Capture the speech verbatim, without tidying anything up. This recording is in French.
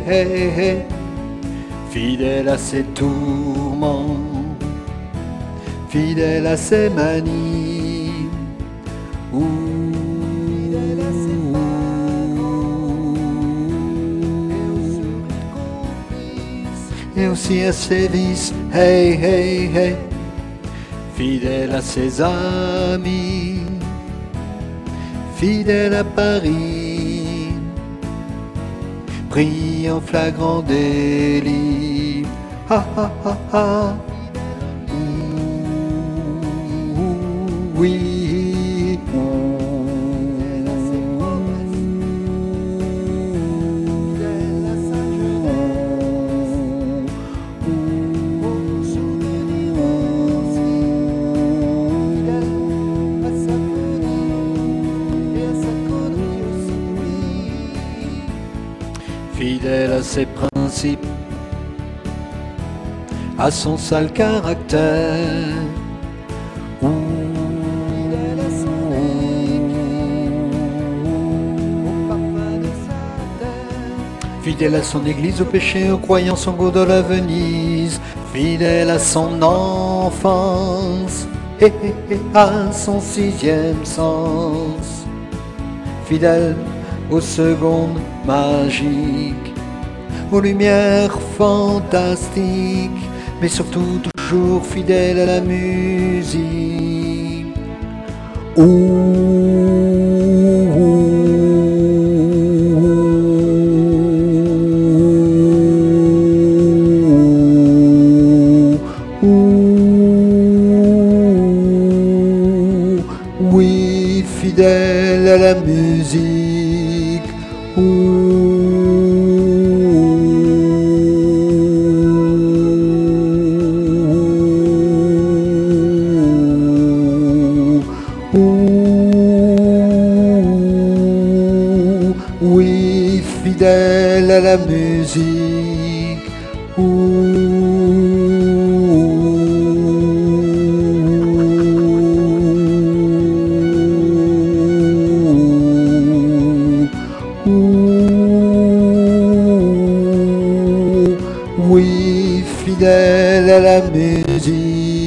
hey, hey. Fidèle à ses tourments, fidèle à ses manies, ouh, Fidèle à ses et aussi à ses vices, hey, hey, hey. Fidèle à ses amis, fidèle à Paris, pris en flagrant délit, ha ha ha ha. Ouh, oui, fidèle à ses promesses, fidèle à sa jeunesse, aux souvenirs aussi, fidèle à sa folie et à sa connerie aussi, fidèle à ses principes, à son sale caractère, ouh, fidèle à son équipe, au parfum de sa terre, fidèle à son église, au péché, aux croyances, en Gaudol à Venise, fidèle à son enfance, hé hé hé, à son sixième sens, fidèle aux secondes magiques, aux lumières fantastiques, mais surtout toujours fidèle à la musique. Ouh, ouh, oui, fidèle à la musique. Ouh, ouh, oui, fidèle à la musique. Ouh, ouh, oui, fidèle à la musique.